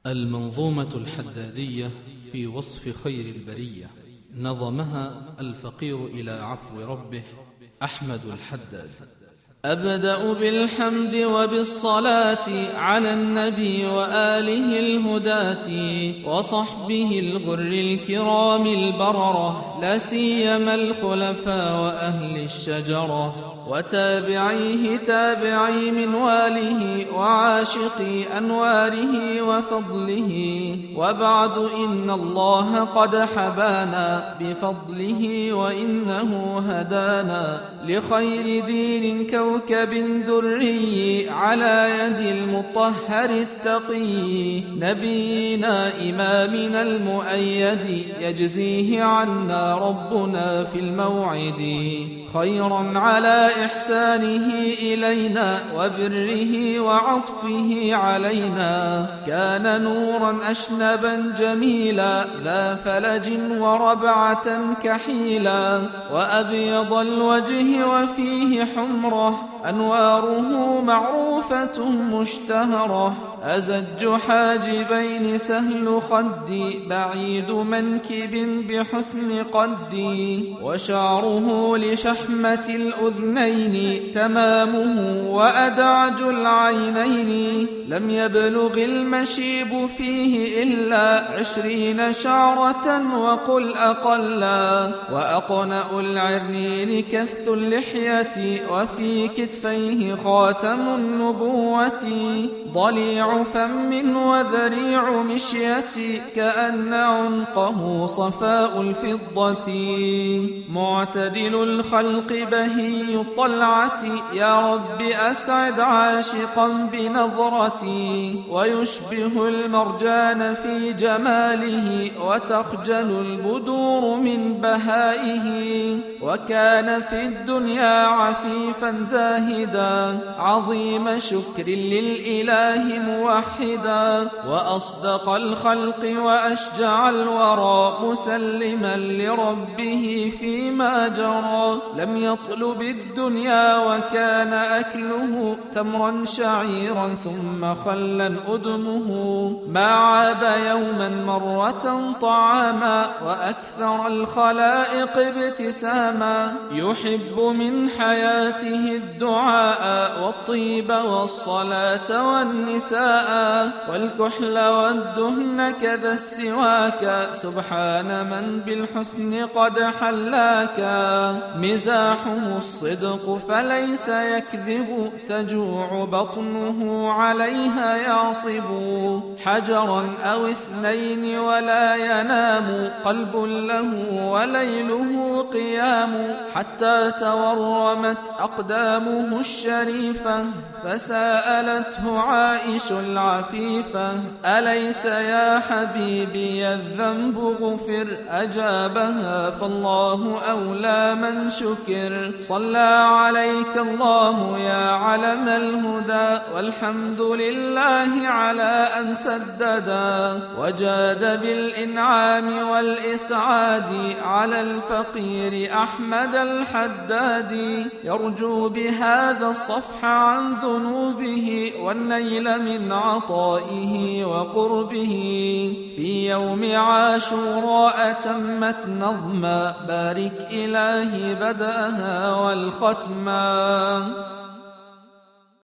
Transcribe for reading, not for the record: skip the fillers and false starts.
المنظومة الحدادية في وصف خير البرية، نظمها الفقير إلى عفو ربه أحمد الحداد. أبدأ بالحمد وبالصلاة على النبي وآله الهداة وصحبه الغر الكرام البررة، لا سيما الخلفاء وأهل الشجرة، وتابعيه تابعي منواله وعاشقي أنواره وفضله. وبعد، إن الله قد حبانا بفضله وإنه هدانا لخير دين كوكب دري على يد المطهر التقي، نبينا إمامنا المؤيد يجزيه عنا ربنا في الموعد خيرا على إحسانه إلينا وبره وعطفه علينا. كان نورا أشنبا جميلا ذا فلج وربعة كحيلا، وأبيض الوجه وفيه حمرة أنواره معروفة مشتهرة. أزج حاجبين سهل خدي بعيد منكب بحسن قدي، وشعره لشحمة الأذنين تمامه وأدعج العينين. لم يبلغ المشيب فيه إلا 20 شعرة وقل أقلا، وأقنأ العرنين كث اللحية وفي كتفيه خاتم النبوة. ضليع فم وذريع مشية كأن عنقه صفاء الفضة. معتدل الخلق بهي الطلعة، يا رب أسعد عاشقا بنظرتي. ويشبه المرجان في جماله وتخجل البدور من بهائه. وكان في الدنيا عفيفا زاهدا عظيم شكر للإله موحدا، وأصدق الخلق وأشجع الورى مسلما لربه فيما جرى. لم يطلب الدنيا وكان أكله تمرا شعيرا ثم خلا أدمه. ما عاب يوما مرة طعاما وأكثر الخلائق ابتساما. يحب من حياته الدعاء والطيب والصلاة والنساء والكحل والدهن كذا السواك. سبحان من بالحسن قد حلاك. مزاحه الصدق فليس يكذب، تجوع بطنه عليها يعصب. حجرا أو 2 ولا ينام، قلب له وليله قيام. حتى تورمت أقدامه الشريفة فسألته عائش العفيفة: أليس يا حبيبي الذنب غفر؟ أجابها: فالله أولى من شكر. صلى عليك الله يا علم الهدى، والحمد لله على أن سددا. وجاد بالإنعام والإسعاد على الفقير أحمد الحداد. يرجو بهذا الصفح عن ذنوبه والنيل من عطائه وقربه. في يوم عاشوراء تمت نظما، بارك إلهي بدأها والختما.